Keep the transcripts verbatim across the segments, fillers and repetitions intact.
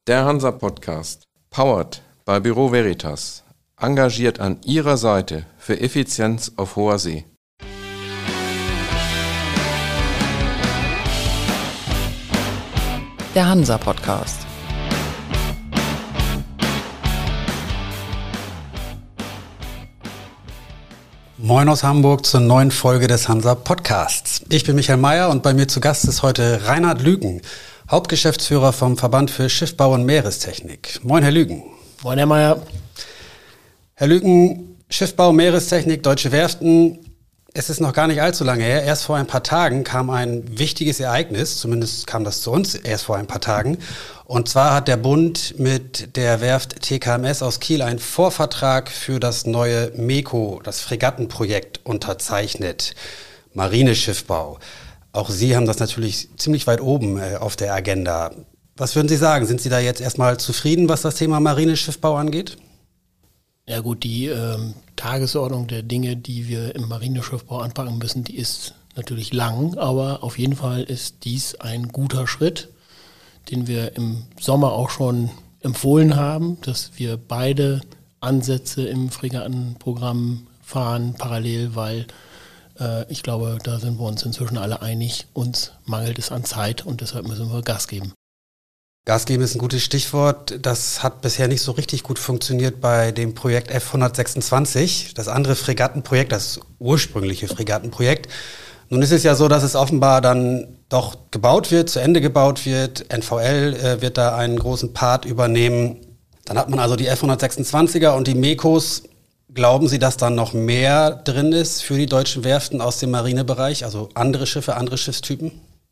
Der Hansa-Podcast, powered by Büro Veritas, engagiert an Ihrer Seite für Effizienz auf hoher See. Der Hansa-Podcast. Moin aus Hamburg zur neuen Folge des Hansa-Podcasts. Ich bin Michael Mayer und bei mir zu Gast ist heute Reinhard Lüken, Hauptgeschäftsführer vom Verband für Schiffbau und Meerestechnik. Moin, Herr Lüken. Moin, Herr Mayer. Herr Lüken, Schiffbau, Meerestechnik, Deutsche Werften. Es ist noch gar nicht allzu lange her. Erst vor ein paar Tagen kam ein wichtiges Ereignis, zumindest kam das zu uns erst vor ein paar Tagen. Und zwar hat der Bund mit der Werft T K M S aus Kiel einen Vorvertrag für das neue MEKO, das Fregattenprojekt, unterzeichnet. Marineschiffbau. Auch Sie haben das natürlich ziemlich weit oben äh, auf der Agenda. Was würden Sie sagen? Sind Sie da jetzt erstmal zufrieden, was das Thema Marineschiffbau angeht? Ja gut, die ähm, Tagesordnung der Dinge, die wir im Marineschiffbau anpacken müssen, die ist natürlich lang, aber auf jeden Fall ist dies ein guter Schritt, den wir im Sommer auch schon empfohlen haben, dass wir beide Ansätze im Fregattenprogramm fahren parallel, weil äh, ich glaube, da sind wir uns inzwischen alle einig, uns mangelt es an Zeit und deshalb müssen wir Gas geben. Gas geben ist ein gutes Stichwort. Das hat bisher nicht so richtig gut funktioniert bei dem Projekt F hundertsechsundzwanzig, das andere Fregattenprojekt, das ursprüngliche Fregattenprojekt. Nun ist es ja so, dass es offenbar dann doch gebaut wird, zu Ende gebaut wird. N V L äh, wird da einen großen Part übernehmen. Dann hat man also die F hundertsechsundzwanziger und die MEKOs. Glauben Sie, dass da noch mehr drin ist für die deutschen Werften aus dem Marinebereich, also andere Schiffe, andere Schiffstypen?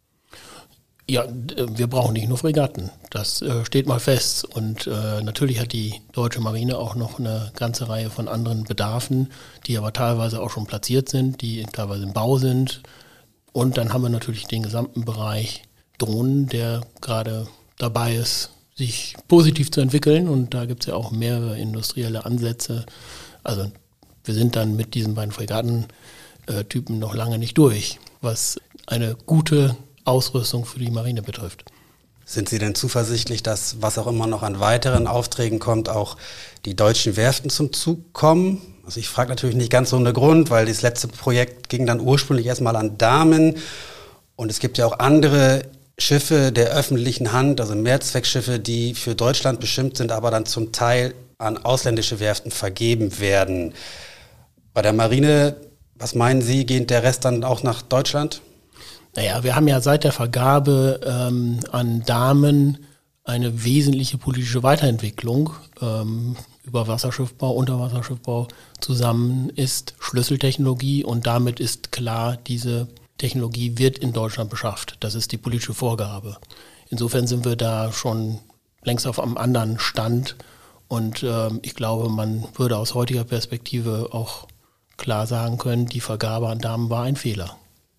Ja, wir brauchen nicht nur Fregatten, das äh, steht mal fest und äh, natürlich hat die deutsche Marine auch noch eine ganze Reihe von anderen Bedarfen, die aber teilweise auch schon platziert sind, die teilweise im Bau sind und dann haben wir natürlich den gesamten Bereich Drohnen, der gerade dabei ist, sich positiv zu entwickeln und da gibt es ja auch mehrere industrielle Ansätze, also wir sind dann mit diesen beiden Fregattentypen noch lange nicht durch, was eine gute Ausrüstung für die Marine betrifft. Sind Sie denn zuversichtlich, dass, was auch immer noch an weiteren Aufträgen kommt, auch die deutschen Werften zum Zug kommen? Also ich frage natürlich nicht ganz ohne Grund, weil das letzte Projekt ging dann ursprünglich erstmal an Damen und es gibt ja auch andere Schiffe der öffentlichen Hand, also Mehrzweckschiffe, die für Deutschland bestimmt sind, aber dann zum Teil an ausländische Werften vergeben werden. Bei der Marine, was meinen Sie, geht der Rest dann auch nach Deutschland? Naja, wir haben ja seit der Vergabe ähm, an Damen eine wesentliche politische Weiterentwicklung ähm, über Wasserschiffbau, Unterwasserschiffbau zusammen ist Schlüsseltechnologie und damit ist klar, diese Technologie wird in Deutschland beschafft. Das ist die politische Vorgabe. Insofern sind wir da schon längst auf einem anderen Stand und ähm, ich glaube, man würde aus heutiger Perspektive auch klar sagen können, die Vergabe an Damen war ein Fehler.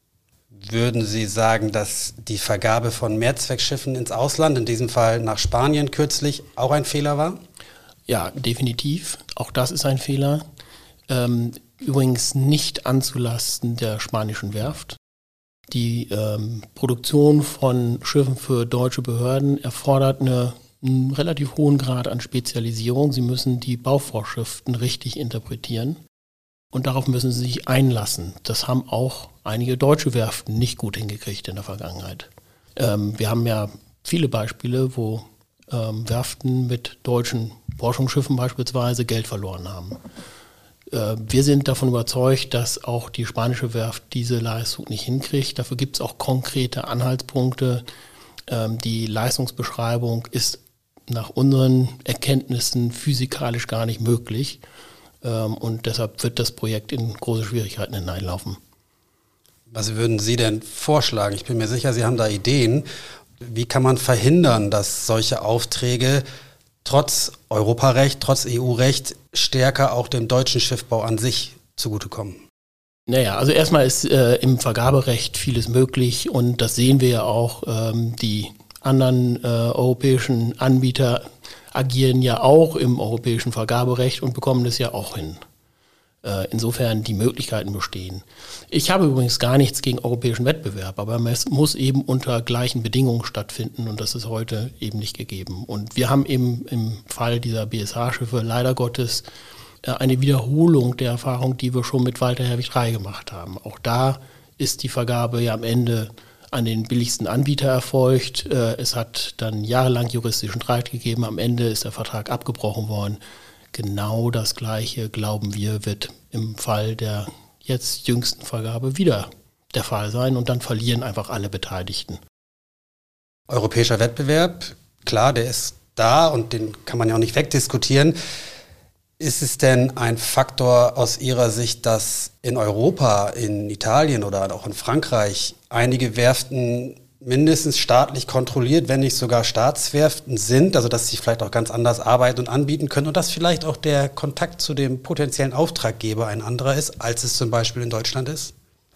Würden Sie sagen, dass die Vergabe von Mehrzweckschiffen ins Ausland, in diesem Fall nach Spanien kürzlich, auch ein Fehler war? Ja, definitiv. Auch das ist ein Fehler. Ähm, übrigens nicht anzulasten der spanischen Werft. Die ähm, Produktion von Schiffen für deutsche Behörden erfordert eine, einen relativ hohen Grad an Spezialisierung. Sie müssen die Bauvorschriften richtig interpretieren. Und darauf müssen sie sich einlassen. Das haben auch einige deutsche Werften nicht gut hingekriegt in der Vergangenheit. Ähm, wir haben ja viele Beispiele, wo ähm, Werften mit deutschen Forschungsschiffen beispielsweise Geld verloren haben. Äh, wir sind davon überzeugt, dass auch die spanische Werft diese Leistung nicht hinkriegt. Dafür gibt es auch konkrete Anhaltspunkte. Ähm, die Leistungsbeschreibung ist nach unseren Erkenntnissen physikalisch gar nicht möglich. Und deshalb wird das Projekt in große Schwierigkeiten hineinlaufen. Was würden Sie denn vorschlagen? Ich bin mir sicher, Sie haben da Ideen. Wie kann man verhindern, dass solche Aufträge trotz Europarecht, trotz E U-Recht stärker auch dem deutschen Schiffbau an sich zugutekommen? Naja, also erstmal ist äh, im Vergaberecht vieles möglich und das sehen wir ja auch. Ähm, die anderen äh, europäischen Anbieter agieren ja auch im europäischen Vergaberecht und bekommen das ja auch hin. Insofern die Möglichkeiten bestehen. Ich habe übrigens gar nichts gegen europäischen Wettbewerb, aber es muss eben unter gleichen Bedingungen stattfinden und das ist heute eben nicht gegeben. Und wir haben eben im Fall dieser B S H-Schiffe leider Gottes eine Wiederholung der Erfahrung, die wir schon mit Walter Herwig drei gemacht haben. Auch da ist die Vergabe ja am Ende an den billigsten Anbieter erfolgt. Es hat dann jahrelang juristischen Streit gegeben. Am Ende ist der Vertrag abgebrochen worden. Genau das Gleiche, glauben wir, wird im Fall der jetzt jüngsten Vergabe wieder der Fall sein und dann verlieren einfach alle Beteiligten. Europäischer Wettbewerb, klar, der ist da und den kann man ja auch nicht wegdiskutieren. Ist es denn ein Faktor aus Ihrer Sicht, dass in Europa, in Italien oder auch in Frankreich einige Werften mindestens staatlich kontrolliert, wenn nicht sogar Staatswerften sind, also dass sie vielleicht auch ganz anders arbeiten und anbieten können und dass vielleicht auch der Kontakt zu dem potenziellen Auftraggeber ein anderer ist, als es zum Beispiel in Deutschland ist?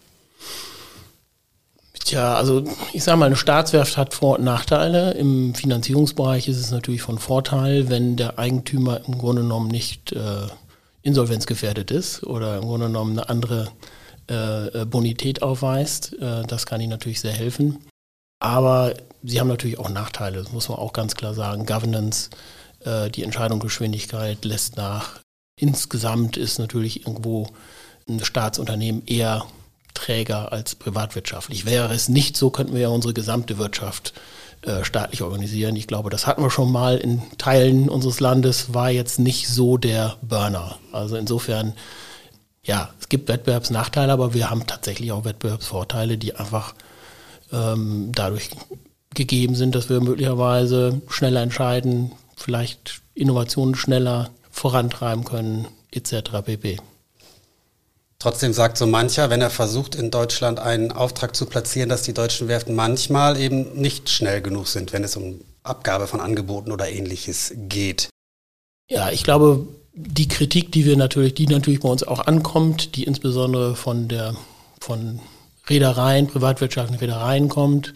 Tja, also ich sage mal, eine Staatswerft hat Vor- und Nachteile. Im Finanzierungsbereich ist es natürlich von Vorteil, wenn der Eigentümer im Grunde genommen nicht äh, insolvenzgefährdet ist oder im Grunde genommen eine andere äh, Bonität aufweist. Äh, das kann ihm natürlich sehr helfen. Aber sie haben natürlich auch Nachteile, das muss man auch ganz klar sagen. Governance, äh, die Entscheidungsgeschwindigkeit lässt nach. Insgesamt ist natürlich irgendwo ein Staatsunternehmen eher Träger als privatwirtschaftlich. Wäre es nicht so, könnten wir ja unsere gesamte Wirtschaft äh, staatlich organisieren. Ich glaube, das hatten wir schon mal in Teilen unseres Landes, war jetzt nicht so der Burner. Also insofern, ja, es gibt Wettbewerbsnachteile, aber wir haben tatsächlich auch Wettbewerbsvorteile, die einfach ähm, dadurch gegeben sind, dass wir möglicherweise schneller entscheiden, vielleicht Innovationen schneller vorantreiben können, et cetera pp. Trotzdem sagt so mancher, wenn er versucht, in Deutschland einen Auftrag zu platzieren, dass die deutschen Werften manchmal eben nicht schnell genug sind, wenn es um Abgabe von Angeboten oder Ähnliches geht. Ja, ich glaube, die Kritik, die wir natürlich, die natürlich bei uns auch ankommt, die insbesondere von der von Reedereien, privatwirtschaftlichen Reedereien kommt,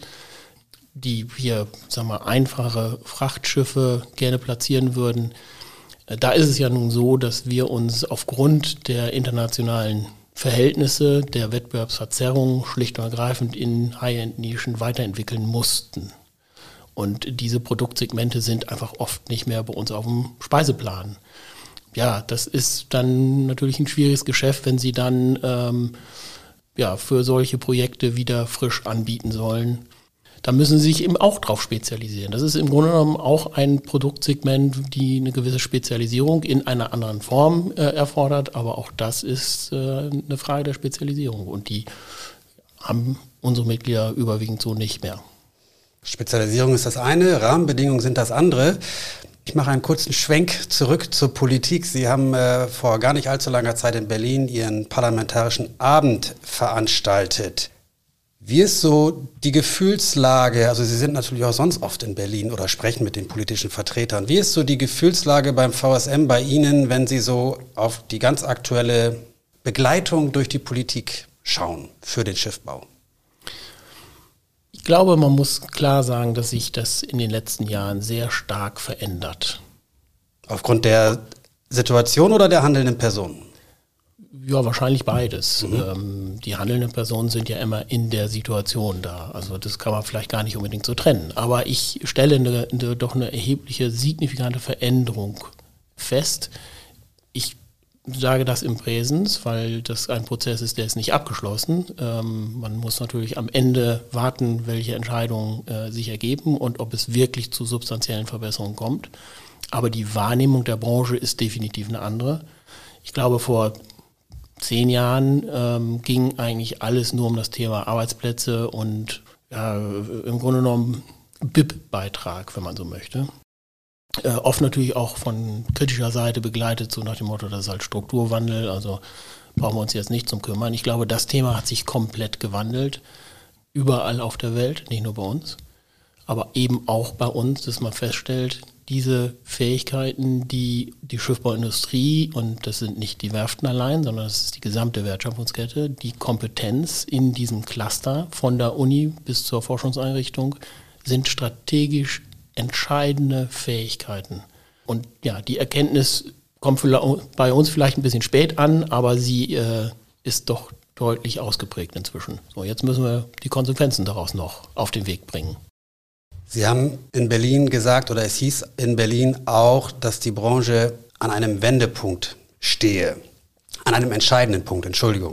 die hier, sagen wir, einfache Frachtschiffe gerne platzieren würden. Da ist es ja nun so, dass wir uns aufgrund der internationalen Verhältnisse, der Wettbewerbsverzerrung schlicht und ergreifend in High-End-Nischen weiterentwickeln mussten. Und diese Produktsegmente sind einfach oft nicht mehr bei uns auf dem Speiseplan. Ja, das ist dann natürlich ein schwieriges Geschäft, wenn Sie dann ähm, ja, für solche Projekte wieder frisch anbieten sollen. Da müssen Sie sich eben auch drauf spezialisieren. Das ist im Grunde genommen auch ein Produktsegment, die eine gewisse Spezialisierung in einer anderen Form äh, erfordert, aber auch das ist äh, eine Frage der Spezialisierung und die haben unsere Mitglieder überwiegend so nicht mehr. Spezialisierung ist das eine, Rahmenbedingungen sind das andere. Ich mache einen kurzen Schwenk zurück zur Politik. Sie haben äh, vor gar nicht allzu langer Zeit in Berlin Ihren parlamentarischen Abend veranstaltet. Wie ist so die Gefühlslage, also Sie sind natürlich auch sonst oft in Berlin oder sprechen mit den politischen Vertretern, wie ist so die Gefühlslage beim V S M bei Ihnen, wenn Sie so auf die ganz aktuelle Begleitung durch die Politik schauen für den Schiffbau? Ich glaube, man muss klar sagen, dass sich das in den letzten Jahren sehr stark verändert. Aufgrund der Situation oder der handelnden Personen? Ja, wahrscheinlich beides. Mhm. Ähm, die handelnden Personen sind ja immer in der Situation da. Also das kann man vielleicht gar nicht unbedingt so trennen. Aber ich stelle eine, eine, doch eine erhebliche, signifikante Veränderung fest. Ich sage das im Präsens, weil das ein Prozess ist, der ist nicht abgeschlossen. Ähm, man muss natürlich am Ende warten, welche Entscheidungen äh, sich ergeben und ob es wirklich zu substanziellen Verbesserungen kommt. Aber die Wahrnehmung der Branche ist definitiv eine andere. Ich glaube, vor zehn Jahren ähm, ging eigentlich alles nur um das Thema Arbeitsplätze und ja, im Grunde genommen B I P-Beitrag, wenn man so möchte. Äh, oft natürlich auch von kritischer Seite begleitet, so nach dem Motto, das ist halt Strukturwandel, also brauchen wir uns jetzt nicht zum kümmern. Ich glaube, das Thema hat sich komplett gewandelt, überall auf der Welt, nicht nur bei uns, aber eben auch bei uns, dass man feststellt, diese Fähigkeiten, die die Schiffbauindustrie, und das sind nicht die Werften allein, sondern das ist die gesamte Wertschöpfungskette, die Kompetenz in diesem Cluster von der Uni bis zur Forschungseinrichtung sind strategisch entscheidende Fähigkeiten. Und ja, die Erkenntnis kommt bei uns vielleicht ein bisschen spät an, aber sie äh, ist doch deutlich ausgeprägt inzwischen. So, jetzt müssen wir die Konsequenzen daraus noch auf den Weg bringen. Sie haben in Berlin gesagt, oder es hieß in Berlin auch, dass die Branche an einem Wendepunkt stehe. An einem entscheidenden Punkt, Entschuldigung.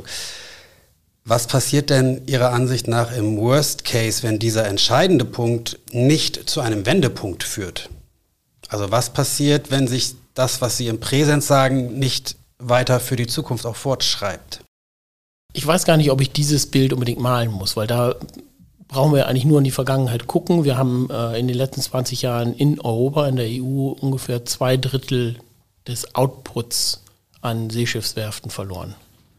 Was passiert denn Ihrer Ansicht nach im Worst Case, wenn dieser entscheidende Punkt nicht zu einem Wendepunkt führt? Also was passiert, wenn sich das, was Sie im Präsens sagen, nicht weiter für die Zukunft auch fortschreibt? Ich weiß gar nicht, ob ich dieses Bild unbedingt malen muss, weil da brauchen wir eigentlich nur in die Vergangenheit gucken. Wir haben äh, in den letzten zwanzig Jahren in Europa, in der E U, ungefähr zwei Drittel des Outputs an Seeschiffswerften verloren.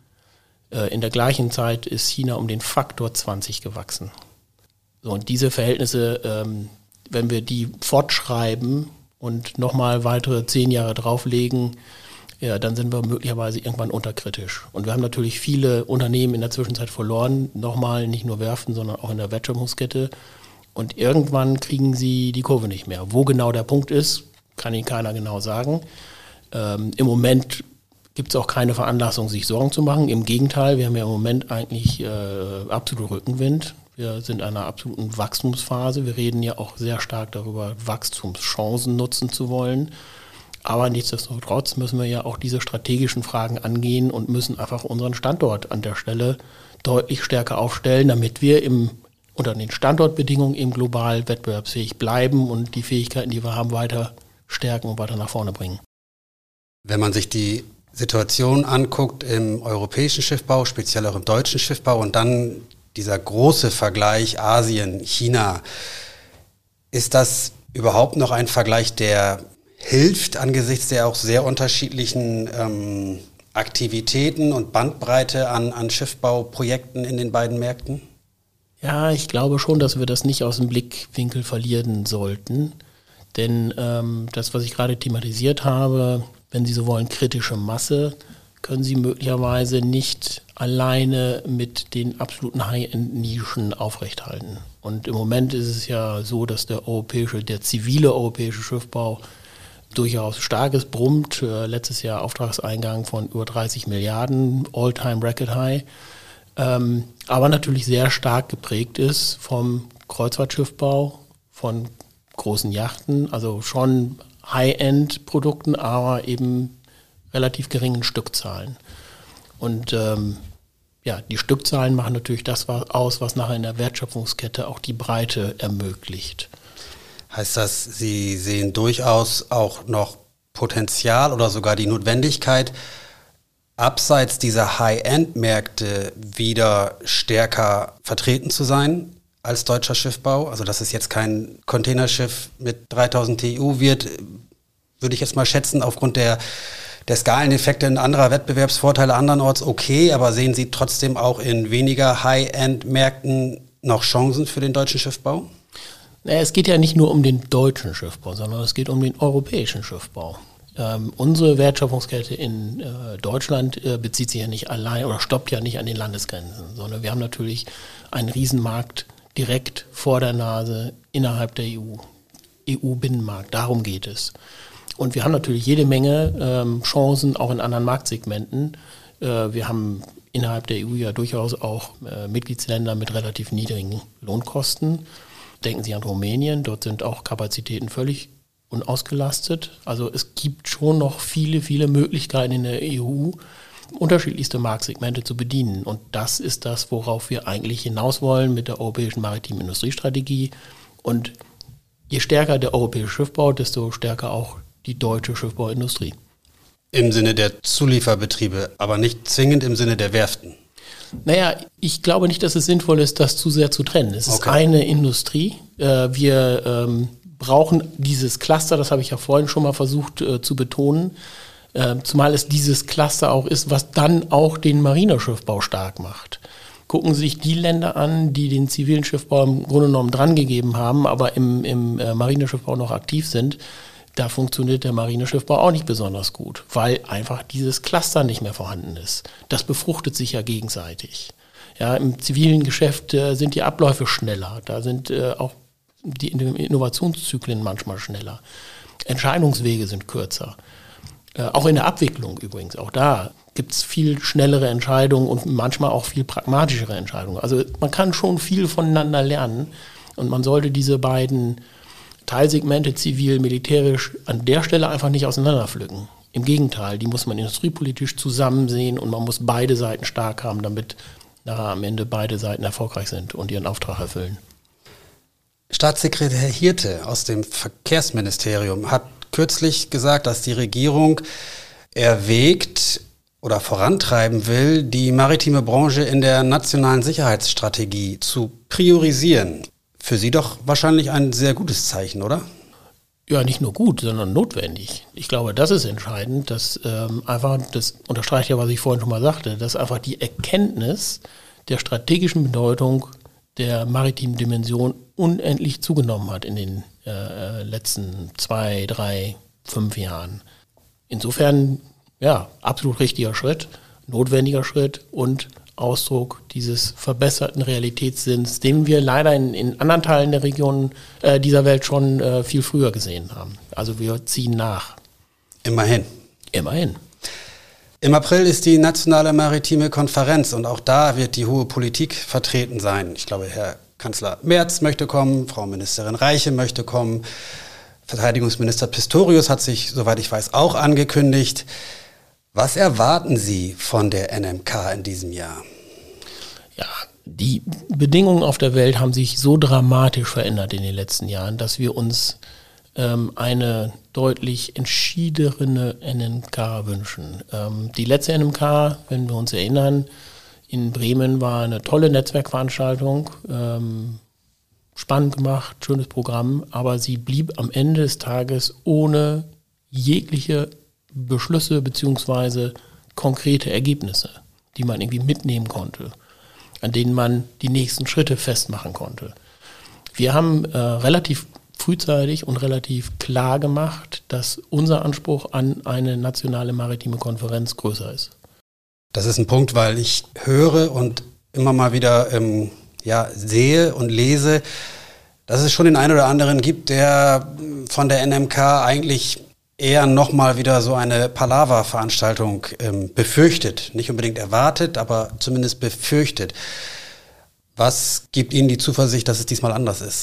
Äh, in der gleichen Zeit ist China um den Faktor zwanzig gewachsen. So, und diese Verhältnisse, ähm, wenn wir die fortschreiben und nochmal weitere zehn Jahre drauflegen, ja, dann sind wir möglicherweise irgendwann unterkritisch. Und wir haben natürlich viele Unternehmen in der Zwischenzeit verloren, nochmal nicht nur Werften, sondern auch in der Wertschöpfungskette. Und irgendwann kriegen sie die Kurve nicht mehr. Wo genau der Punkt ist, kann Ihnen keiner genau sagen. Ähm, im Moment gibt es auch keine Veranlassung, sich Sorgen zu machen. Im Gegenteil, wir haben ja im Moment eigentlich äh, absoluten Rückenwind. Wir sind in einer absoluten Wachstumsphase. Wir reden ja auch sehr stark darüber, Wachstumschancen nutzen zu wollen. Aber nichtsdestotrotz müssen wir ja auch diese strategischen Fragen angehen und müssen einfach unseren Standort an der Stelle deutlich stärker aufstellen, damit wir im, unter den Standortbedingungen eben global wettbewerbsfähig bleiben und die Fähigkeiten, die wir haben, weiter stärken und weiter nach vorne bringen. Wenn man sich die Situation anguckt im europäischen Schiffbau, speziell auch im deutschen Schiffbau und dann dieser große Vergleich Asien, China, ist das überhaupt noch ein Vergleich, der hilft angesichts der auch sehr unterschiedlichen ähm, Aktivitäten und Bandbreite an, an Schiffbauprojekten in den beiden Märkten? Ja, ich glaube schon, dass wir das nicht aus dem Blickwinkel verlieren sollten. Denn ähm, das, was ich gerade thematisiert habe, wenn Sie so wollen, kritische Masse, können Sie möglicherweise nicht alleine mit den absoluten High-End-Nischen aufrechthalten. Und im Moment ist es ja so, dass der europäische, der zivile europäische Schiffbau durchaus starkes brummt. Äh, letztes Jahr Auftragseingang von über dreißig Milliarden, All-Time-Record-High. Ähm, aber natürlich sehr stark geprägt ist vom Kreuzfahrtschiffbau, von großen Yachten, also schon High-End-Produkten, aber eben relativ geringen Stückzahlen. Und ähm, ja, die Stückzahlen machen natürlich das aus, was nachher in der Wertschöpfungskette auch die Breite ermöglicht. Heißt das, Sie sehen durchaus auch noch Potenzial oder sogar die Notwendigkeit, abseits dieser High-End-Märkte wieder stärker vertreten zu sein als deutscher Schiffbau? Also dass es jetzt kein Containerschiff mit dreitausend T E U wird, würde ich jetzt mal schätzen, aufgrund der, der Skaleneffekte und anderer Wettbewerbsvorteile andernorts okay, aber sehen Sie trotzdem auch in weniger High-End-Märkten noch Chancen für den deutschen Schiffbau? Naja, es geht ja nicht nur um den deutschen Schiffbau, sondern es geht um den europäischen Schiffbau. Ähm, unsere Wertschöpfungskette in äh, Deutschland äh, bezieht sich ja nicht allein oder stoppt ja nicht an den Landesgrenzen, sondern wir haben natürlich einen Riesenmarkt direkt vor der Nase innerhalb der E U, E U-Binnenmarkt, darum geht es. Und wir haben natürlich jede Menge ähm, Chancen auch in anderen Marktsegmenten. Äh, wir haben innerhalb der E U ja durchaus auch äh, Mitgliedsländer mit relativ niedrigen Lohnkosten. Denken Sie an Rumänien, dort sind auch Kapazitäten völlig unausgelastet. Also es gibt schon noch viele, viele Möglichkeiten in der E U, unterschiedlichste Marktsegmente zu bedienen. Und das ist das, worauf wir eigentlich hinaus wollen mit der europäischen maritimen Industriestrategie. Und je stärker der europäische Schiffbau, desto stärker auch die deutsche Schiffbauindustrie. Im Sinne der Zulieferbetriebe, aber nicht zwingend im Sinne der Werften. Naja, ich glaube nicht, dass es sinnvoll ist, das zu sehr zu trennen. Es ist Okay. eine Industrie. Äh, wir ähm, brauchen dieses Cluster, das habe ich ja vorhin schon mal versucht äh, zu betonen, äh, zumal es dieses Cluster auch ist, was dann auch den Marineschiffbau stark macht. Gucken Sie sich die Länder an, die den zivilen Schiffbau im Grunde genommen drangegeben haben, aber im, im äh, Marineschiffbau noch aktiv sind. Da funktioniert der Marineschiffbau auch nicht besonders gut, weil einfach dieses Cluster nicht mehr vorhanden ist. Das befruchtet sich ja gegenseitig. Ja, im zivilen Geschäft äh, sind die Abläufe schneller, da sind äh, auch die Innovationszyklen manchmal schneller. Entscheidungswege sind kürzer. Äh, auch in der Abwicklung übrigens, auch da gibt es viel schnellere Entscheidungen und manchmal auch viel pragmatischere Entscheidungen. Also man kann schon viel voneinander lernen und man sollte diese beiden Teilsegmente, zivil, militärisch, an der Stelle einfach nicht auseinanderpflücken. Im Gegenteil, die muss man industriepolitisch zusammen sehen und man muss beide Seiten stark haben, damit nachher am Ende beide Seiten erfolgreich sind und ihren Auftrag erfüllen. Staatssekretär Hirte aus dem Verkehrsministerium hat kürzlich gesagt, dass die Regierung erwägt oder vorantreiben will, die maritime Branche in der nationalen Sicherheitsstrategie zu priorisieren. Für Sie doch wahrscheinlich ein sehr gutes Zeichen, oder? Ja, nicht nur gut, sondern notwendig. Ich glaube, das ist entscheidend, dass ähm, einfach, das unterstreicht ja, was ich vorhin schon mal sagte, dass einfach die Erkenntnis der strategischen Bedeutung der maritimen Dimension unendlich zugenommen hat in den äh, letzten zwei, drei, fünf Jahren. Insofern, ja, absolut richtiger Schritt, notwendiger Schritt und Ausdruck dieses verbesserten Realitätssinns, den wir leider in, in anderen Teilen der Region äh, dieser Welt schon äh, viel früher gesehen haben. Also wir ziehen nach. Immerhin. Immerhin. Im April ist die Nationale Maritime Konferenz und auch da wird die hohe Politik vertreten sein. Ich glaube, Herr Kanzler Merz möchte kommen, Frau Ministerin Reiche möchte kommen, Verteidigungsminister Pistorius hat sich, soweit ich weiß, auch angekündigt. Was erwarten Sie von der N M K in diesem Jahr? Ja, die Bedingungen auf der Welt haben sich so dramatisch verändert in den letzten Jahren, dass wir uns ähm, eine deutlich entschiedenere N M K wünschen. Ähm, die letzte N M K, wenn wir uns erinnern, in Bremen war eine tolle Netzwerkveranstaltung, ähm, spannend gemacht, schönes Programm, aber sie blieb am Ende des Tages ohne jegliche Beschlüsse beziehungsweise konkrete Ergebnisse, die man irgendwie mitnehmen konnte, an denen man die nächsten Schritte festmachen konnte. Wir haben äh, relativ frühzeitig und relativ klar gemacht, dass unser Anspruch an eine nationale maritime Konferenz größer ist. Das ist ein Punkt, weil ich höre und immer mal wieder ähm, ja, sehe und lese, dass es schon den einen oder anderen gibt, der von der N M K eigentlich eher nochmal wieder so eine Palaver-Veranstaltung ähm, befürchtet. Nicht unbedingt erwartet, aber zumindest befürchtet. Was gibt Ihnen die Zuversicht, dass es diesmal anders ist?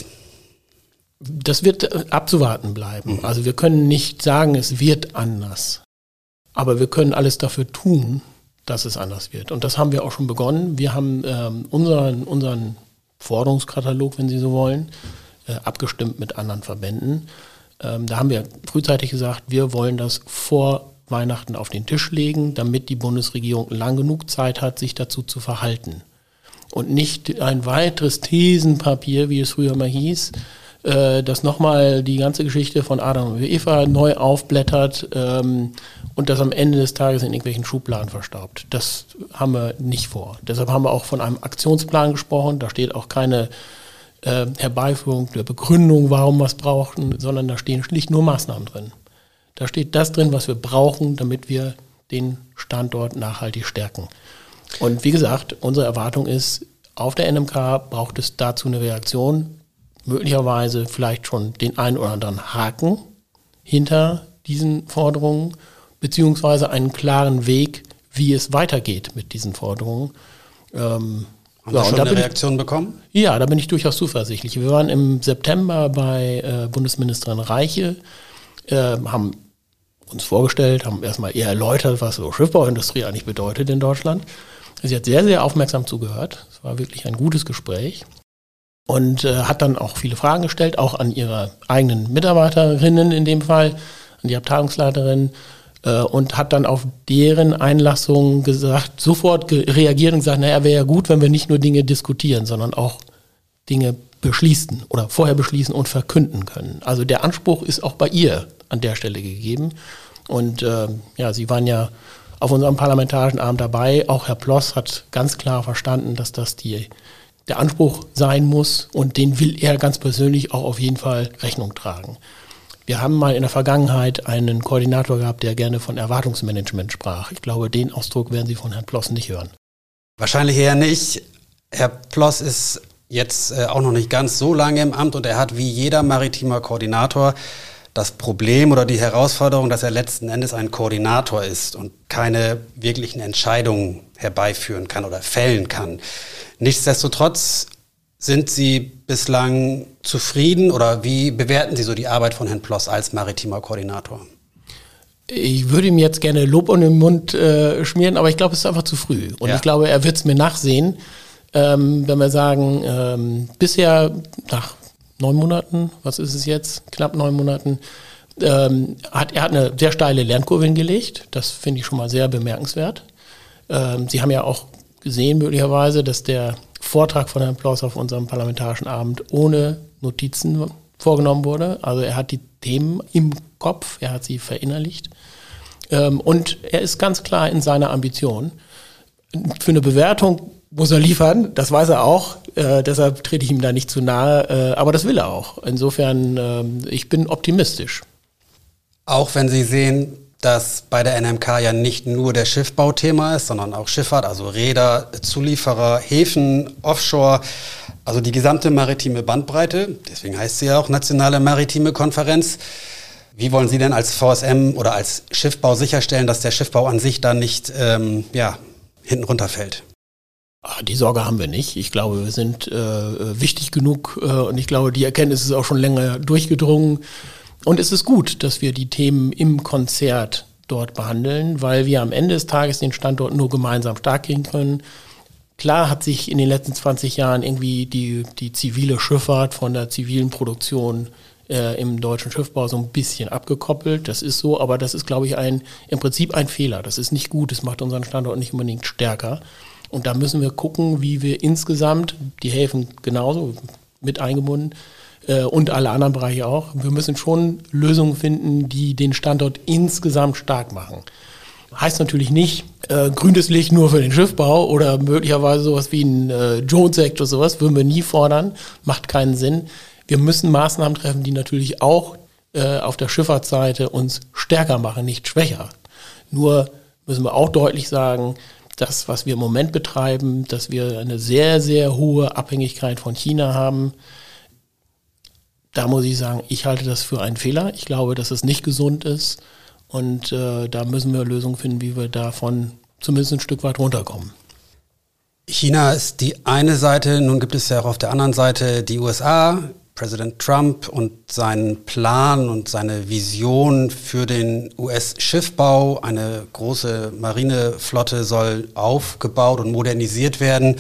Das wird abzuwarten bleiben. Mhm. Also wir können nicht sagen, es wird anders. Aber wir können alles dafür tun, dass es anders wird. Und das haben wir auch schon begonnen. Wir haben ähm, unseren, unseren Forderungskatalog, wenn Sie so wollen, äh, abgestimmt mit anderen Verbänden. Ähm, da haben wir frühzeitig gesagt, wir wollen das vor Weihnachten auf den Tisch legen, damit die Bundesregierung lang genug Zeit hat, sich dazu zu verhalten. Und nicht ein weiteres Thesenpapier, wie es früher mal hieß, äh, das nochmal die ganze Geschichte von Adam und Eva neu aufblättert ähm, und das am Ende des Tages in irgendwelchen Schubladen verstaubt. Das haben wir nicht vor. Deshalb haben wir auch von einem Aktionsplan gesprochen. Da steht auch keine äh, Herbeiführung der Begründung, warum wir es brauchen, sondern da stehen schlicht nur Maßnahmen drin. Da steht das drin, was wir brauchen, damit wir den Standort nachhaltig stärken. Und wie gesagt, unsere Erwartung ist, auf der N M K braucht es dazu eine Reaktion, möglicherweise vielleicht schon den einen oder anderen Haken hinter diesen Forderungen, beziehungsweise einen klaren Weg, wie es weitergeht mit diesen Forderungen. Ähm, Haben Sie ja, schon da eine bin Reaktion ich, bekommen? Ja, da bin ich durchaus zuversichtlich. Wir waren im September bei äh, Bundesministerin Reiche, äh, haben uns vorgestellt, haben erstmal eher erläutert, was so Schiffbauindustrie eigentlich bedeutet in Deutschland. Sie hat sehr, sehr aufmerksam zugehört. Es war wirklich ein gutes Gespräch und äh, hat dann auch viele Fragen gestellt, auch an ihre eigenen Mitarbeiterinnen in dem Fall, an die Abteilungsleiterin äh, und hat dann auf deren Einlassung gesagt, sofort ge- reagiert und gesagt, naja, wäre ja gut, wenn wir nicht nur Dinge diskutieren, sondern auch Dinge beschließen oder vorher beschließen und verkünden können. Also der Anspruch ist auch bei ihr an der Stelle gegeben. Und äh, ja, Sie waren ja auf unserem parlamentarischen Abend dabei. Auch Herr Ploss hat ganz klar verstanden, dass das die, der Anspruch sein muss und den will er ganz persönlich auch auf jeden Fall Rechnung tragen. Wir haben mal in der Vergangenheit einen Koordinator gehabt, der gerne von Erwartungsmanagement sprach. Ich glaube, den Ausdruck werden Sie von Herrn Ploss nicht hören. Wahrscheinlich eher nicht. Herr Ploss ist jetzt äh, auch noch nicht ganz so lange im Amt und er hat wie jeder maritimer Koordinator das Problem oder die Herausforderung, dass er letzten Endes ein Koordinator ist und keine wirklichen Entscheidungen herbeiführen kann oder fällen kann. Nichtsdestotrotz sind Sie bislang zufrieden oder wie bewerten Sie so die Arbeit von Herrn Ploss als maritimer Koordinator? Ich würde ihm jetzt gerne Lob um den Mund äh, schmieren, aber ich glaube, es ist einfach zu früh. Und ja. ich glaube, er wird es mir nachsehen, ähm, wenn wir sagen, ähm, bisher nach neun Monaten, was ist es jetzt, knapp neun Monaten, ähm, hat er hat eine sehr steile Lernkurve hingelegt. Das finde ich schon mal sehr bemerkenswert. Ähm, Sie haben ja auch gesehen möglicherweise, dass der Vortrag von Herrn Ploss auf unserem parlamentarischen Abend ohne Notizen vorgenommen wurde. Also er hat die Themen im Kopf, er hat sie verinnerlicht. Ähm, und er ist ganz klar in seiner Ambition. Für eine Bewertung muss er liefern, das weiß er auch. Äh, deshalb trete ich ihm da nicht zu nahe. Äh, aber das will er auch. Insofern, äh, ich bin optimistisch. Auch wenn Sie sehen, dass bei der N M K ja nicht nur der Schiffbau Thema ist, sondern auch Schifffahrt, also Räder, Zulieferer, Häfen, Offshore, also die gesamte maritime Bandbreite. Deswegen heißt sie ja auch Nationale Maritime Konferenz. Wie wollen Sie denn als V S M oder als Schiffbau sicherstellen, dass der Schiffbau an sich dann nicht ähm, ja, hinten runterfällt? Die Sorge haben wir nicht. Ich glaube, wir sind äh, wichtig genug äh, und ich glaube, die Erkenntnis ist auch schon länger durchgedrungen. Und es ist gut, dass wir die Themen im Konzert dort behandeln, weil wir am Ende des Tages den Standort nur gemeinsam stark gehen können. Klar hat sich in den letzten zwanzig Jahren irgendwie die, die zivile Schifffahrt von der zivilen Produktion äh, im deutschen Schiffbau so ein bisschen abgekoppelt. Das ist so, aber das ist, glaube ich, ein im Prinzip ein Fehler. Das ist nicht gut, das macht unseren Standort nicht unbedingt stärker. Und da müssen wir gucken, wie wir insgesamt, die Häfen genauso mit eingebunden, und alle anderen Bereiche auch. Wir müssen schon Lösungen finden, die den Standort insgesamt stark machen. Heißt natürlich nicht, äh, grünes Licht nur für den Schiffbau oder möglicherweise sowas wie ein äh, Jones Act oder sowas, würden wir nie fordern, macht keinen Sinn. Wir müssen Maßnahmen treffen, die natürlich auch äh, auf der Schifffahrtsseite uns stärker machen, nicht schwächer. Nur müssen wir auch deutlich sagen, das, was wir im Moment betreiben, dass wir eine sehr, sehr hohe Abhängigkeit von China haben. Da muss ich sagen, ich halte das für einen Fehler. Ich glaube, dass es nicht gesund ist. Und äh, da müssen wir Lösungen finden, wie wir davon zumindest ein Stück weit runterkommen. China ist die eine Seite. Nun gibt es ja auch auf der anderen Seite die U S A, Präsident Trump und seinen Plan und seine Vision für den U S-Schiffbau. Eine große Marineflotte soll aufgebaut und modernisiert werden.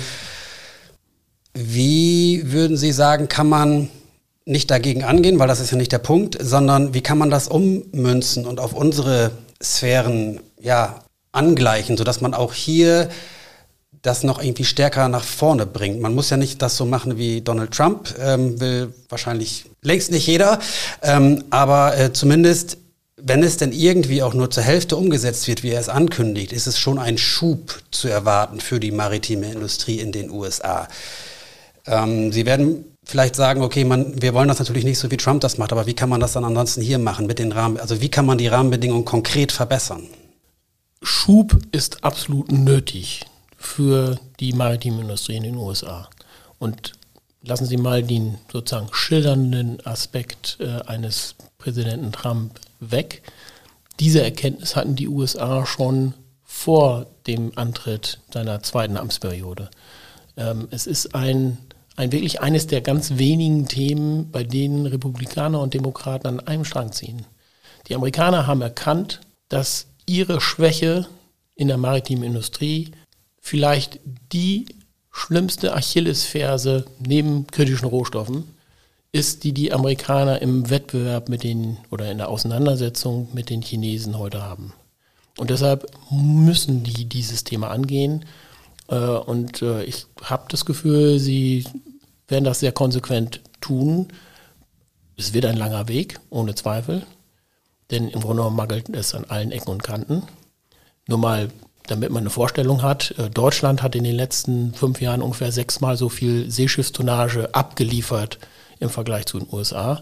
Wie würden Sie sagen, kann man nicht dagegen angehen, weil das ist ja nicht der Punkt, sondern wie kann man das ummünzen und auf unsere Sphären ja, angleichen, sodass man auch hier das noch irgendwie stärker nach vorne bringt. Man muss ja nicht das so machen wie Donald Trump, ähm, will wahrscheinlich längst nicht jeder, ähm, aber äh, zumindest, wenn es denn irgendwie auch nur zur Hälfte umgesetzt wird, wie er es ankündigt, ist es schon ein Schub zu erwarten für die maritime Industrie in den U S A. Ähm, Sie werden vielleicht sagen, okay, man, wir wollen das natürlich nicht so, wie Trump das macht, aber wie kann man das dann ansonsten hier machen mit den Rahmen, also wie kann man die Rahmenbedingungen konkret verbessern? Schub ist absolut nötig für die maritime Industrie in den U S A. Und lassen Sie mal den sozusagen schildernden Aspekt äh, eines Präsidenten Trump weg. Diese Erkenntnis hatten die U S A schon vor dem Antritt seiner zweiten Amtsperiode. Ähm, es ist ein Ein wirklich eines der ganz wenigen Themen, bei denen Republikaner und Demokraten an einem Strang ziehen. Die Amerikaner haben erkannt, dass ihre Schwäche in der maritimen Industrie vielleicht die schlimmste Achillesferse neben kritischen Rohstoffen ist, die die Amerikaner im Wettbewerb mit den oder in der Auseinandersetzung mit den Chinesen heute haben. Und deshalb müssen die dieses Thema angehen. Und ich habe das Gefühl, sie werden das sehr konsequent tun. Es wird ein langer Weg, ohne Zweifel. Denn im Grunde genommen mangelt es an allen Ecken und Kanten. Nur mal, damit man eine Vorstellung hat, Deutschland hat in den letzten fünf Jahren ungefähr sechsmal so viel Seeschiffstonnage abgeliefert im Vergleich zu den U S A.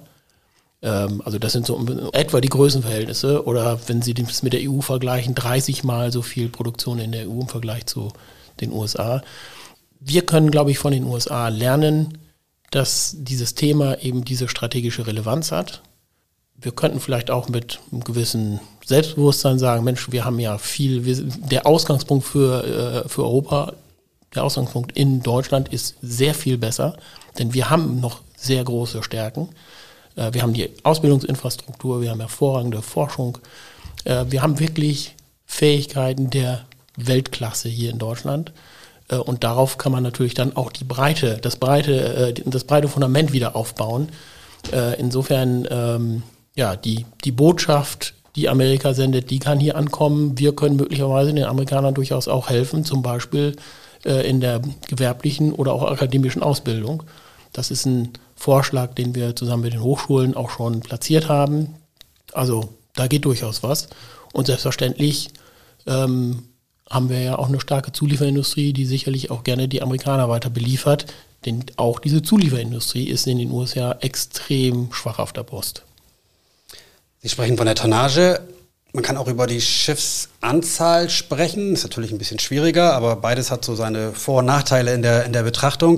Also das sind so etwa die Größenverhältnisse. Oder wenn Sie das mit der E U vergleichen, dreißig Mal so viel Produktion in der E U im Vergleich zu den U S A. Wir können, glaube ich, von den U S A lernen, dass dieses Thema eben diese strategische Relevanz hat. wir könnten vielleicht auch mit einem gewissen Selbstbewusstsein sagen, Mensch, wir haben ja viel, wir, der Ausgangspunkt für, äh, für Europa, der Ausgangspunkt in Deutschland ist sehr viel besser, denn wir haben noch sehr große Stärken. Äh, wir haben die Ausbildungsinfrastruktur, wir haben hervorragende Forschung, äh, wir haben wirklich Fähigkeiten der Weltklasse hier in Deutschland. Äh, und darauf kann man natürlich dann auch die Breite, das breite, äh, das breite Fundament wieder aufbauen. Äh, insofern, ähm, ja, die, die Botschaft, die Amerika sendet, die kann hier ankommen. Wir können möglicherweise den Amerikanern durchaus auch helfen, zum Beispiel äh, in der gewerblichen oder auch akademischen Ausbildung. Das ist ein Vorschlag, den wir zusammen mit den Hochschulen auch schon platziert haben. Also da geht durchaus was. Und selbstverständlich ähm, haben wir ja auch eine starke Zulieferindustrie, die sicherlich auch gerne die Amerikaner weiter beliefert. Denn auch diese Zulieferindustrie ist in den U S A extrem schwach auf der Brust. Sie sprechen von der Tonnage. Man kann auch über die Schiffsanzahl sprechen. Ist natürlich ein bisschen schwieriger, aber beides hat so seine Vor- und Nachteile in der, in der Betrachtung.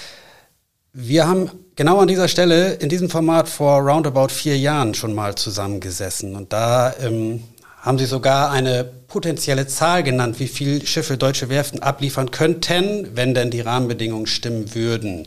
Wir haben genau an dieser Stelle in diesem Format vor roundabout vier Jahren schon mal zusammengesessen. Und da ähm, haben Sie sogar eine potenzielle Zahl genannt, wie viel Schiffe deutsche Werften abliefern könnten, wenn denn die Rahmenbedingungen stimmen würden.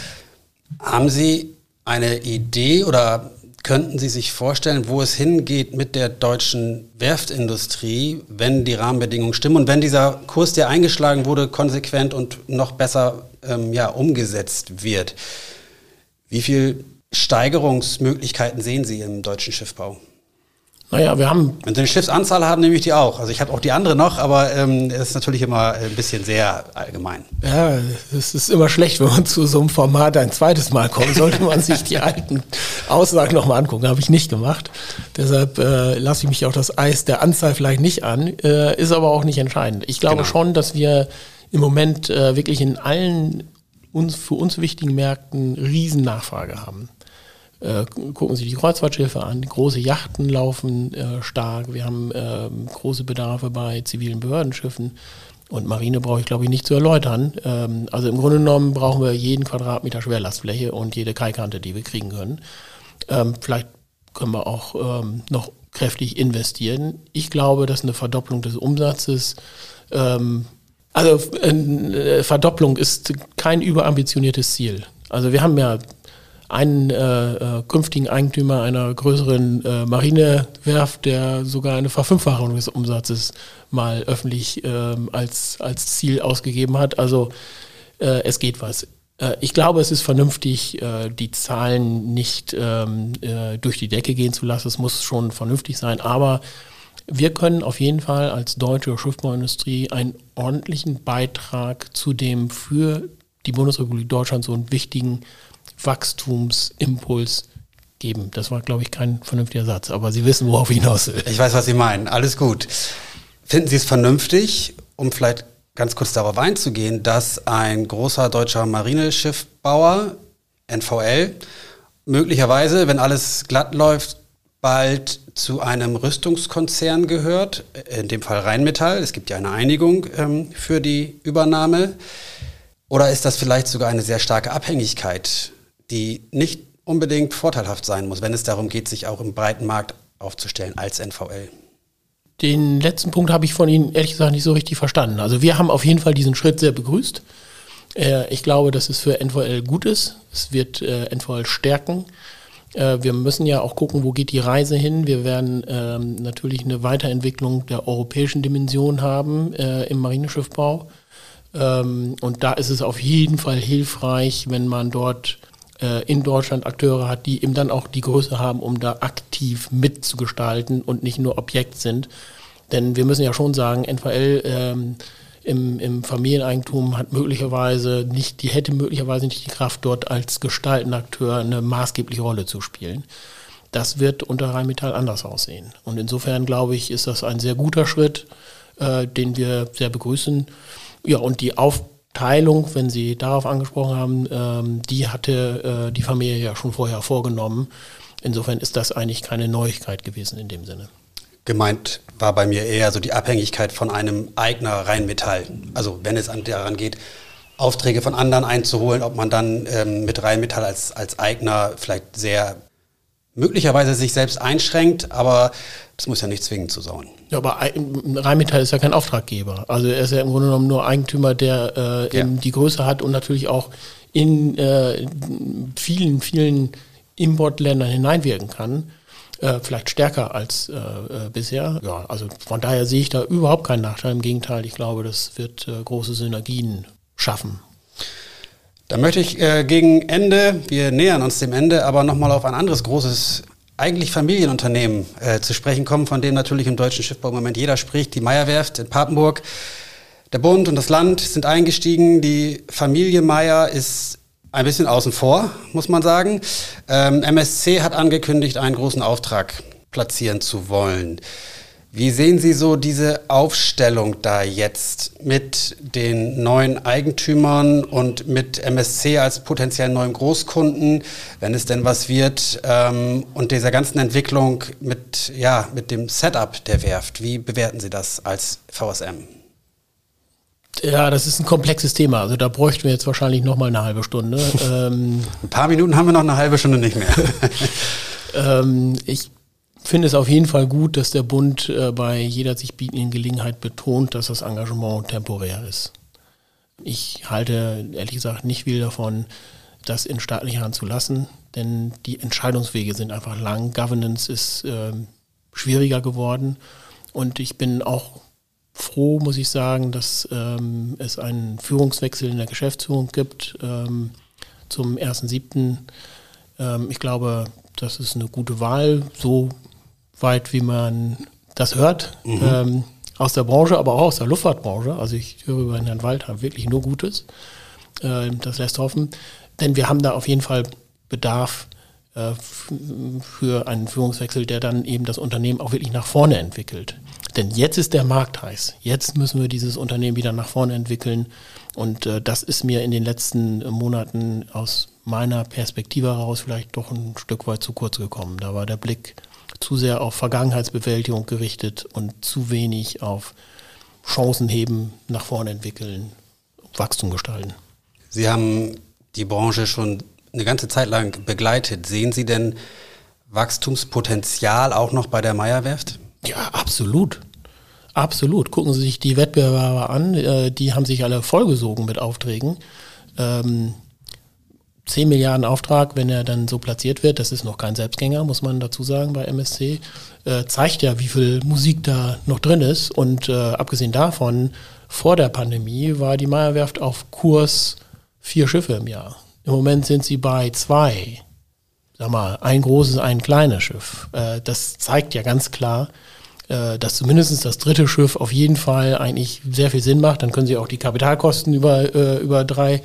Haben Sie eine Idee oder könnten Sie sich vorstellen, wo es hingeht mit der deutschen Werftindustrie, wenn die Rahmenbedingungen stimmen und wenn dieser Kurs, der eingeschlagen wurde, konsequent und noch besser ähm, ja, umgesetzt wird? Wie viel Steigerungsmöglichkeiten sehen Sie im deutschen Schiffbau? Naja, wir haben... Wenn Sie eine Schiffsanzahl haben, nehme ich die auch. Also ich habe auch die andere noch, aber ähm, es ist natürlich immer ein bisschen sehr allgemein. Ja, es ist immer schlecht, wenn man zu so einem Format ein zweites Mal kommt. Sollte man sich die alten Aussagen nochmal angucken. Habe ich nicht gemacht. Deshalb äh, lasse ich mich auch das Eis der Anzahl vielleicht nicht an. Äh, ist aber auch nicht entscheidend. Ich glaube genau. schon, dass wir im Moment äh, wirklich in allen uns, für uns wichtigen Märkten riesen Nachfrage haben. Äh, gucken Sie die Kreuzfahrtschiffe an, große Yachten laufen äh, stark, wir haben äh, große Bedarfe bei zivilen Behördenschiffen und Marine brauche ich glaube ich nicht zu erläutern. Ähm, also im Grunde genommen brauchen wir jeden Quadratmeter Schwerlastfläche und jede Kaikante, die wir kriegen können. Ähm, vielleicht können wir auch ähm, noch kräftig investieren. Ich glaube, dass eine Verdopplung des Umsatzes, ähm, also eine Verdopplung ist kein überambitioniertes Ziel. Also wir haben ja einen äh, äh, künftigen Eigentümer einer größeren äh, Marinewerft, der sogar eine Verfünffachung des Umsatzes mal öffentlich äh, als, als Ziel ausgegeben hat. Also äh, es geht was. Äh, ich glaube, es ist vernünftig, äh, die Zahlen nicht ähm, äh, durch die Decke gehen zu lassen. Es muss schon vernünftig sein. Aber wir können auf jeden Fall als deutsche Schiffbauindustrie einen ordentlichen Beitrag zu dem für die Bundesrepublik Deutschland so einen wichtigen Wachstumsimpuls geben. Das war, glaube ich, kein vernünftiger Satz, aber Sie wissen, worauf ich hinaus will. Ich weiß, was Sie meinen. Alles gut. Finden Sie es vernünftig, um vielleicht ganz kurz darauf einzugehen, dass ein großer deutscher Marineschiffbauer, N V L, möglicherweise, wenn alles glatt läuft, bald zu einem Rüstungskonzern gehört, in dem Fall Rheinmetall. Es gibt ja eine Einigung ähm, für die Übernahme. Oder ist das vielleicht sogar eine sehr starke Abhängigkeit, die nicht unbedingt vorteilhaft sein muss, wenn es darum geht, sich auch im breiten Markt aufzustellen als N V L? Den letzten Punkt habe ich von Ihnen ehrlich gesagt nicht so richtig verstanden. Also wir haben auf jeden Fall diesen Schritt sehr begrüßt. Äh, ich glaube, dass es für N V L gut ist. Es wird äh, N V L stärken. Äh, wir müssen ja auch gucken, wo geht die Reise hin. Wir werden ähm, natürlich eine Weiterentwicklung der europäischen Dimension haben äh, im Marineschiffbau. Ähm, und da ist es auf jeden Fall hilfreich, wenn man dort äh, in Deutschland Akteure hat, die eben dann auch die Größe haben, um da aktiv mitzugestalten und nicht nur Objekt sind. Denn wir müssen ja schon sagen, N V L ähm, im, im Familieneigentum hat möglicherweise nicht, die hätte möglicherweise nicht die Kraft, dort als gestaltender Akteur eine maßgebliche Rolle zu spielen. Das wird unter Rheinmetall anders aussehen. Und insofern, glaube ich, ist das ein sehr guter Schritt, äh, den wir sehr begrüßen. Ja, und die Aufteilung, wenn Sie darauf angesprochen haben, ähm, die hatte äh, die Familie ja schon vorher vorgenommen. Insofern ist das eigentlich keine Neuigkeit gewesen in dem Sinne. Gemeint war bei mir eher so die Abhängigkeit von einem Eigner Rheinmetall. Also wenn es daran geht, Aufträge von anderen einzuholen, ob man dann ähm, mit Rheinmetall als, als Eigner vielleicht sehr möglicherweise sich selbst einschränkt, aber das muss ja nicht zwingend so sein. Ja, aber Rheinmetall ist ja kein Auftraggeber. Also er ist ja im Grunde genommen nur Eigentümer, der äh, eben ja. die Größe hat und natürlich auch in äh, vielen, vielen Importländern hineinwirken kann. Äh, vielleicht stärker als äh, äh, bisher. Ja, also von daher sehe ich da überhaupt keinen Nachteil. Im Gegenteil, ich glaube, das wird äh, große Synergien schaffen. Da möchte ich äh, gegen Ende, wir nähern uns dem Ende, aber nochmal auf ein anderes großes, eigentlich Familienunternehmen äh, zu sprechen kommen, von dem natürlich im deutschen Schiffbau im Moment jeder spricht, die Meyer-Werft in Papenburg. Der Bund und das Land sind eingestiegen, die Familie Meyer ist ein bisschen außen vor, muss man sagen. Ähm, M S C hat angekündigt, einen großen Auftrag platzieren zu wollen. Wie sehen Sie so diese Aufstellung da jetzt mit den neuen Eigentümern und mit M S C als potenziellen neuen Großkunden, wenn es denn was wird, ähm, und dieser ganzen Entwicklung mit, ja, mit dem Setup der Werft? Wie bewerten Sie das als V S M? Ja, das ist ein komplexes Thema. Also da bräuchten wir jetzt wahrscheinlich noch mal eine halbe Stunde. ähm, ein paar Minuten haben wir noch, eine halbe Stunde nicht mehr. ähm, ich finde es auf jeden Fall gut, dass der Bund äh, bei jeder sich bietenden Gelegenheit betont, dass das Engagement temporär ist. Ich halte ehrlich gesagt nicht viel davon, das in staatlicher Hand zu lassen, denn die Entscheidungswege sind einfach lang. Governance ist äh, schwieriger geworden und ich bin auch froh, muss ich sagen, dass ähm, es einen Führungswechsel in der Geschäftsführung gibt ähm, zum ersten siebten Ähm, ich glaube, das ist eine gute Wahl, so weit wie man das hört, mhm. ähm, aus der Branche, aber auch aus der Luftfahrtbranche. Also ich höre über Herrn Walter wirklich nur Gutes. Äh, das lässt hoffen, denn wir haben da auf jeden Fall Bedarf äh, f- für einen Führungswechsel, der dann eben das Unternehmen auch wirklich nach vorne entwickelt. Denn jetzt ist der Markt heiß. Jetzt müssen wir dieses Unternehmen wieder nach vorne entwickeln. Und äh, das ist mir in den letzten Monaten aus meiner Perspektive heraus vielleicht doch ein Stück weit zu kurz gekommen. Da war der Blick zu sehr auf Vergangenheitsbewältigung gerichtet und zu wenig auf Chancen heben, nach vorne entwickeln, Wachstum gestalten. Sie haben die Branche schon eine ganze Zeit lang begleitet. Sehen Sie denn Wachstumspotenzial auch noch bei der Meyer-Werft? Ja, absolut. Absolut. Gucken Sie sich die Wettbewerber an, äh, die haben sich alle vollgesogen mit Aufträgen. Ähm, zehn Milliarden Auftrag, wenn er dann so platziert wird, das ist noch kein Selbstgänger, muss man dazu sagen bei M S C, äh, zeigt ja, wie viel Musik da noch drin ist. Und äh, abgesehen davon, vor der Pandemie war die Meyer-Werft auf Kurs vier Schiffe im Jahr. Im Moment sind sie bei zwei. Sag mal, ein großes, ein kleines Schiff. Äh, das zeigt ja ganz klar, äh, dass zumindest das dritte Schiff auf jeden Fall eigentlich sehr viel Sinn macht. Dann können sie auch die Kapitalkosten über, äh, über drei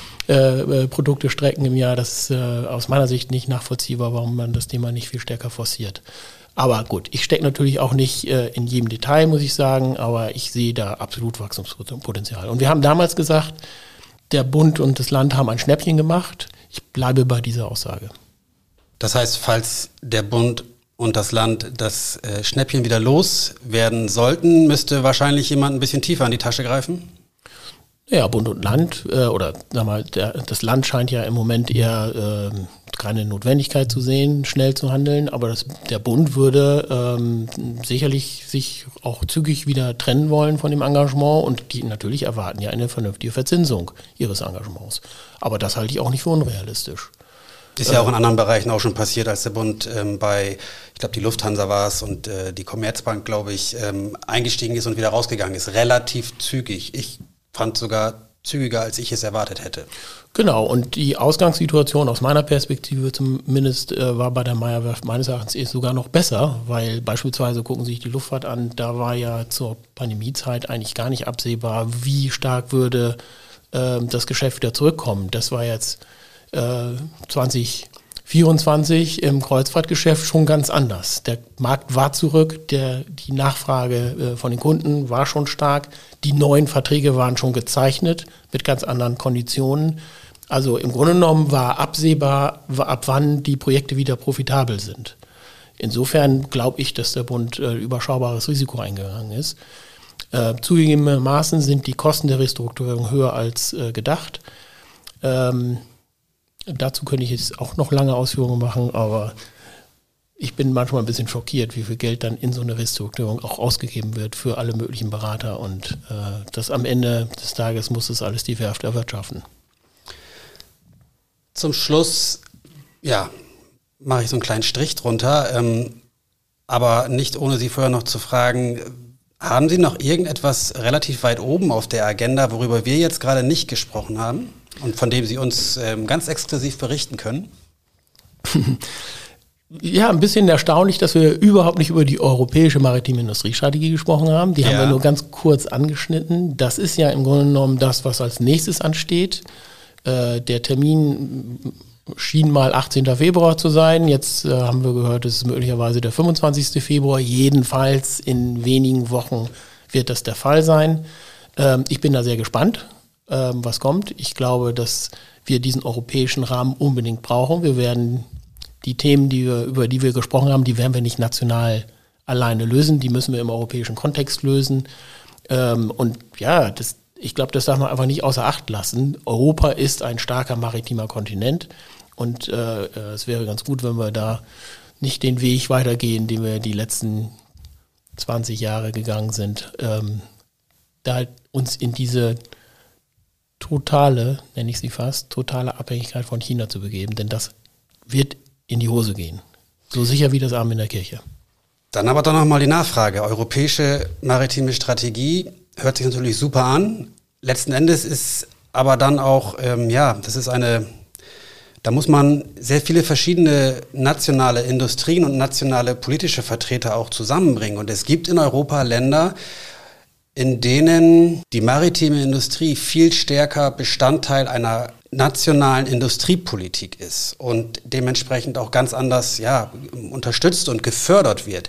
äh, Produkte strecken im Jahr. Das ist äh, aus meiner Sicht nicht nachvollziehbar, warum man das Thema nicht viel stärker forciert. Aber gut, ich stecke natürlich auch nicht äh, in jedem Detail, muss ich sagen, aber ich sehe da absolut Wachstumspotenzial. Und wir haben damals gesagt, der Bund und das Land haben ein Schnäppchen gemacht. Ich bleibe bei dieser Aussage. Das heißt, falls der Bund und das Land das äh, Schnäppchen wieder loswerden sollten, müsste wahrscheinlich jemand ein bisschen tiefer in die Tasche greifen? Ja, Bund und Land, äh, oder sag mal, der, das Land scheint ja im Moment eher äh, keine Notwendigkeit zu sehen, schnell zu handeln, aber das, der Bund würde ähm, sicherlich sich auch zügig wieder trennen wollen von dem Engagement und die natürlich erwarten ja eine vernünftige Verzinsung ihres Engagements. Aber das halte ich auch nicht für unrealistisch. Ist ja auch in anderen Bereichen auch schon passiert, als der Bund ähm, bei, ich glaube die Lufthansa war es und äh, die Commerzbank, glaube ich, ähm, eingestiegen ist und wieder rausgegangen ist. Relativ zügig. Ich fand sogar zügiger, als ich es erwartet hätte. Genau, und die Ausgangssituation aus meiner Perspektive zumindest äh, war bei der Meyer-Werft meines Erachtens eh sogar noch besser, weil beispielsweise gucken Sie sich die Luftfahrt an, da war ja zur Pandemiezeit eigentlich gar nicht absehbar, wie stark würde äh, das Geschäft wieder zurückkommen. Das war jetzt äh, zwanzig vierundzwanzig im Kreuzfahrtgeschäft schon ganz anders. Der Markt war zurück, der, die Nachfrage äh, von den Kunden war schon stark, die neuen Verträge waren schon gezeichnet mit ganz anderen Konditionen. Also im Grunde genommen war absehbar, ab wann die Projekte wieder profitabel sind. Insofern glaube ich, dass der Bund äh, überschaubares Risiko eingegangen ist. Äh, zugegebenermaßen sind die Kosten der Restrukturierung höher als äh, gedacht. Ähm, Dazu könnte ich jetzt auch noch lange Ausführungen machen, aber ich bin manchmal ein bisschen schockiert, wie viel Geld dann in so eine Restrukturierung auch ausgegeben wird für alle möglichen Berater und äh, das am Ende des Tages muss das alles die Werft erwirtschaften. Zum Schluss, ja, mache ich so einen kleinen Strich drunter, ähm, aber nicht ohne Sie vorher noch zu fragen, haben Sie noch irgendetwas relativ weit oben auf der Agenda, worüber wir jetzt gerade nicht gesprochen haben und von dem Sie uns ähm, ganz exklusiv berichten können? Ja, ein bisschen erstaunlich, dass wir überhaupt nicht über die europäische maritime Industriestrategie gesprochen haben. Die ja. haben wir nur ganz kurz angeschnitten. Das ist ja im Grunde genommen das, was als nächstes ansteht. Äh, der Termin schien mal achtzehnten Februar zu sein. Jetzt äh, haben wir gehört, es ist möglicherweise der fünfundzwanzigsten Februar. Jedenfalls in wenigen Wochen wird das der Fall sein. Ähm, ich bin da sehr gespannt, ähm, was kommt. Ich glaube, dass wir diesen europäischen Rahmen unbedingt brauchen. Wir werden die Themen, die wir, über die wir gesprochen haben, die werden wir nicht national alleine lösen. Die müssen wir im europäischen Kontext lösen. Ähm, und ja, das, ich glaube, das darf man einfach nicht außer Acht lassen. Europa ist ein starker maritimer Kontinent. Und äh, es wäre ganz gut, wenn wir da nicht den Weg weitergehen, den wir die letzten zwanzig Jahre gegangen sind. Ähm, da uns in diese totale, nenne ich sie fast, totale Abhängigkeit von China zu begeben. Denn das wird in die Hose gehen. So sicher wie das Amen in der Kirche. Dann aber doch nochmal die Nachfrage. Europäische maritime Strategie hört sich natürlich super an. Letzten Endes ist aber dann auch, ähm, ja, das ist eine, da muss man sehr viele verschiedene nationale Industrien und nationale politische Vertreter auch zusammenbringen. Und es gibt in Europa Länder, in denen die maritime Industrie viel stärker Bestandteil einer nationalen Industriepolitik ist und dementsprechend auch ganz anders ja, unterstützt und gefördert wird.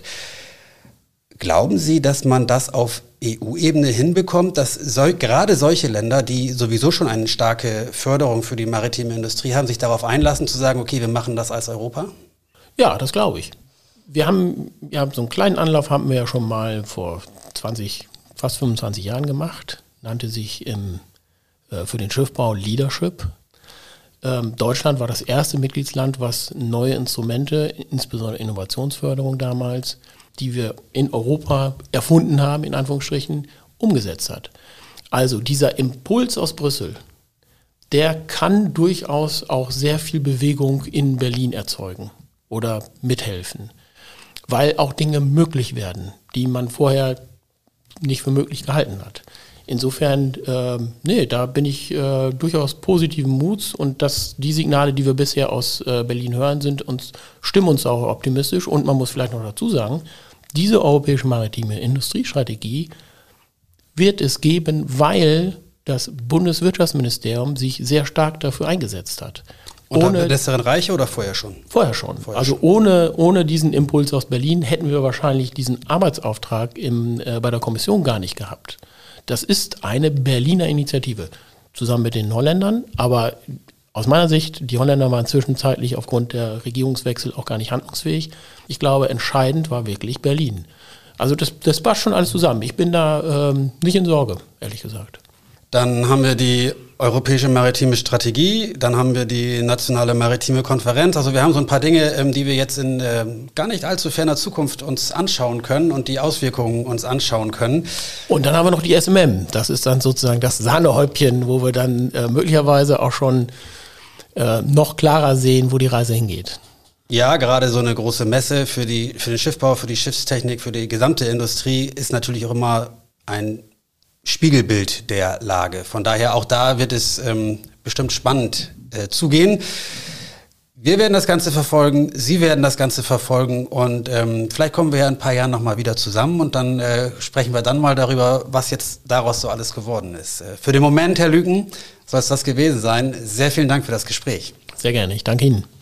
Glauben Sie, dass man das auf E U-Ebene hinbekommt, dass sol- gerade solche Länder, die sowieso schon eine starke Förderung für die maritime Industrie haben, sich darauf einlassen, zu sagen, okay, wir machen das als Europa? Ja, das glaube ich. Wir haben ja, so einen kleinen Anlauf haben wir ja schon mal vor zwanzig, fast fünfundzwanzig Jahren gemacht, nannte sich im für den Schiffbau Leadership. Ähm, Deutschland war das erste Mitgliedsland, was neue Instrumente, insbesondere Innovationsförderung damals, die wir in Europa erfunden haben, in Anführungsstrichen, umgesetzt hat. Also dieser Impuls aus Brüssel, der kann durchaus auch sehr viel Bewegung in Berlin erzeugen oder mithelfen, weil auch Dinge möglich werden, die man vorher nicht für möglich gehalten hat. Insofern, äh, nee, da bin ich äh, durchaus positiven Muts und das, die Signale, die wir bisher aus äh, Berlin hören, sind uns, stimmen uns auch optimistisch und man muss vielleicht noch dazu sagen, diese europäische maritime Industriestrategie wird es geben, weil das Bundeswirtschaftsministerium sich sehr stark dafür eingesetzt hat. Unter der besseren Reiche oder vorher schon? Vorher schon. Vorher also schon. Ohne, ohne diesen Impuls aus Berlin hätten wir wahrscheinlich diesen Arbeitsauftrag im, äh, bei der Kommission gar nicht gehabt. Das ist eine Berliner Initiative, zusammen mit den Holländern, aber aus meiner Sicht, die Holländer waren zwischenzeitlich aufgrund der Regierungswechsel auch gar nicht handlungsfähig. Ich glaube, entscheidend war wirklich Berlin. Also das, das passt schon alles zusammen. Ich bin da ähm, nicht in Sorge, ehrlich gesagt. Dann haben wir die Europäische Maritime Strategie, dann haben wir die Nationale Maritime Konferenz. Also wir haben so ein paar Dinge, ähm, die wir jetzt in äh, gar nicht allzu ferner Zukunft uns anschauen können und die Auswirkungen uns anschauen können. Und dann haben wir noch die S M M. Das ist dann sozusagen das Sahnehäubchen, wo wir dann äh, möglicherweise auch schon äh, noch klarer sehen, wo die Reise hingeht. Ja, gerade so eine große Messe für, die, für den Schiffbau, für die Schiffstechnik, für die gesamte Industrie ist natürlich auch immer ein Spiegelbild der Lage. Von daher auch da wird es ähm, bestimmt spannend äh, zugehen. Wir werden das Ganze verfolgen, Sie werden das Ganze verfolgen und ähm, vielleicht kommen wir ja in ein paar Jahren nochmal wieder zusammen und dann äh, sprechen wir dann mal darüber, was jetzt daraus so alles geworden ist. Äh, für den Moment, Herr Lüken, soll es das gewesen sein. Sehr vielen Dank für das Gespräch. Sehr gerne, ich danke Ihnen.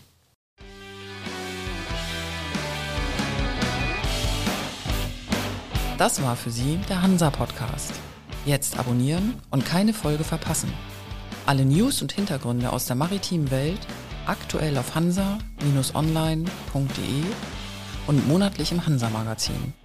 Das war für Sie der Hansa-Podcast. Jetzt abonnieren und keine Folge verpassen. Alle News und Hintergründe aus der maritimen Welt aktuell auf hansa Bindestrich online Punkt de und monatlich im Hansa-Magazin.